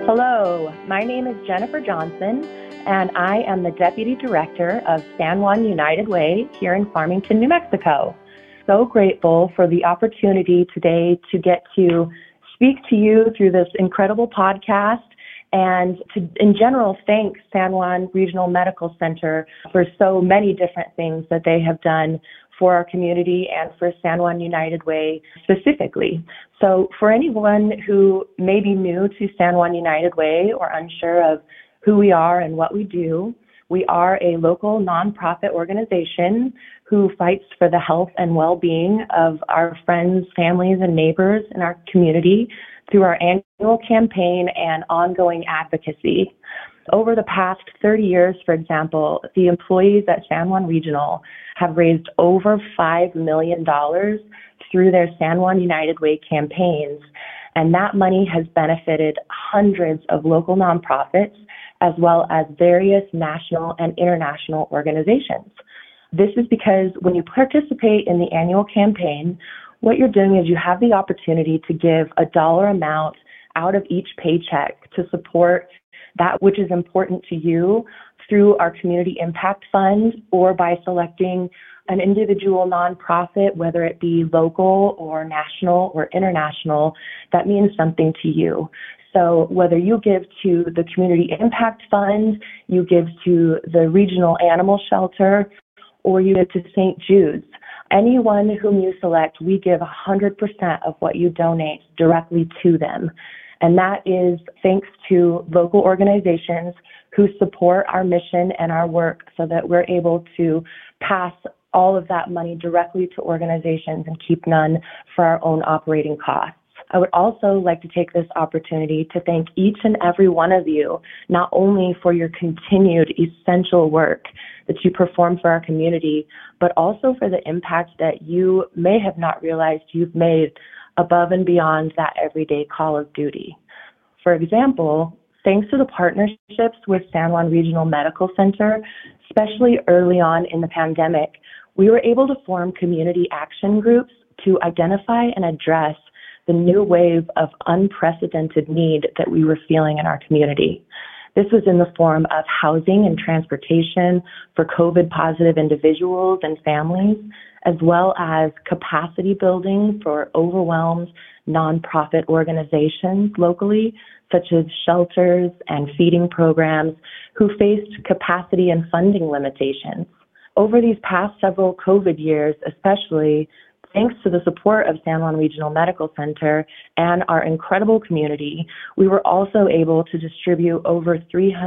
Hello, my name is Jennifer Johnson, and I am the Deputy Director of San Juan United Way here in Farmington, New Mexico. So grateful for the opportunity today to get to speak to you through this incredible podcast and to, in general, thank San Juan Regional Medical Center for so many different things that they have done for our community and for San Juan United Way specifically. So for anyone who may be new to San Juan United Way or unsure of who we are and what we do, we are a local nonprofit organization who fights for the health and well-being of our friends, families, and neighbors in our community through our annual campaign and ongoing advocacy. Over the past 30 years, for example, the employees at San Juan Regional have raised over $5 million through their San Juan United Way campaigns, and that money has benefited hundreds of local nonprofits as well as various national and international organizations. This is because when you participate in the annual campaign, what you're doing is you have the opportunity to give a dollar amount out of each paycheck to support that which is important to you through our Community Impact Fund or by selecting an individual nonprofit, whether it be local or national or international, that means something to you. So whether you give to the Community Impact Fund, you give to the Regional Animal Shelter, or you give to St. Jude's, anyone whom you select, we give 100% of what you donate directly to them. And that is thanks to local organizations who support our mission and our work so that we're able to pass all of that money directly to organizations and keep none for our own operating costs. I would also like to take this opportunity to thank each and every one of you, not only for your continued essential work that you perform for our community, but also for the impact that you may have not realized you've made above and beyond that everyday call of duty. For example, thanks to the partnerships with San Juan Regional Medical Center, especially early on in the pandemic, we were able to form community action groups to identify and address the new wave of unprecedented need that we were feeling in our community. This was in the form of housing and transportation for COVID-positive individuals and families, as well as capacity building for overwhelmed nonprofit organizations locally, such as shelters and feeding programs, who faced capacity and funding limitations. Over these past several COVID years, especially, thanks to the support of San Juan Regional Medical Center and our incredible community, we were also able to distribute over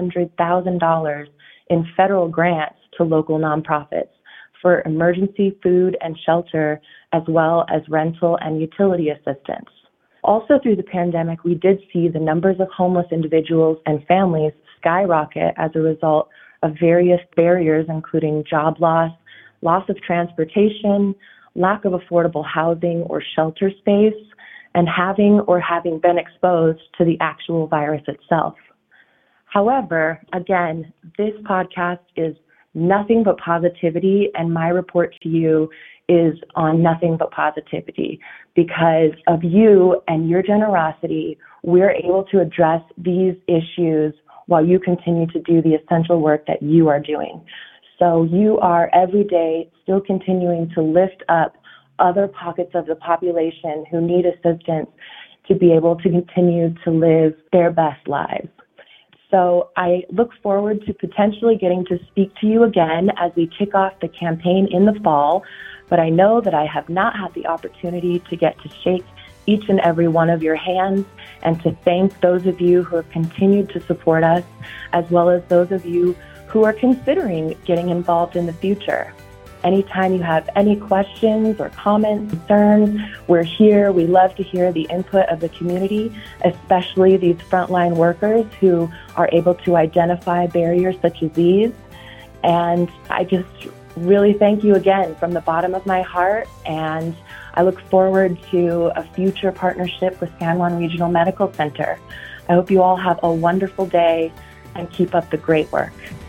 $300,000 in federal grants to local nonprofits for emergency food and shelter, as well as rental and utility assistance. Also through the pandemic, we did see the numbers of homeless individuals and families skyrocket as a result of various barriers, including job loss, loss of transportation, lack of affordable housing or shelter space, and having been exposed to the actual virus itself. However, again, this podcast is nothing but positivity, and my report to you is on nothing but positivity. Because of you and your generosity, we're able to address these issues while you continue to do the essential work that you are doing. So you are every day still continuing to lift up other pockets of the population who need assistance to be able to continue to live their best lives. So I look forward to potentially getting to speak to you again as we kick off the campaign in the fall, but I know that I have not had the opportunity to get to shake each and every one of your hands and to thank those of you who have continued to support us, as well as those of you who are considering getting involved in the future. Anytime you have any questions or comments, concerns, we're here. We love to hear the input of the community, especially these frontline workers who are able to identify barriers such as these. And I just really thank you again from the bottom of my heart, and I look forward to a future partnership with San Juan Regional Medical Center. I hope you all have a wonderful day and keep up the great work.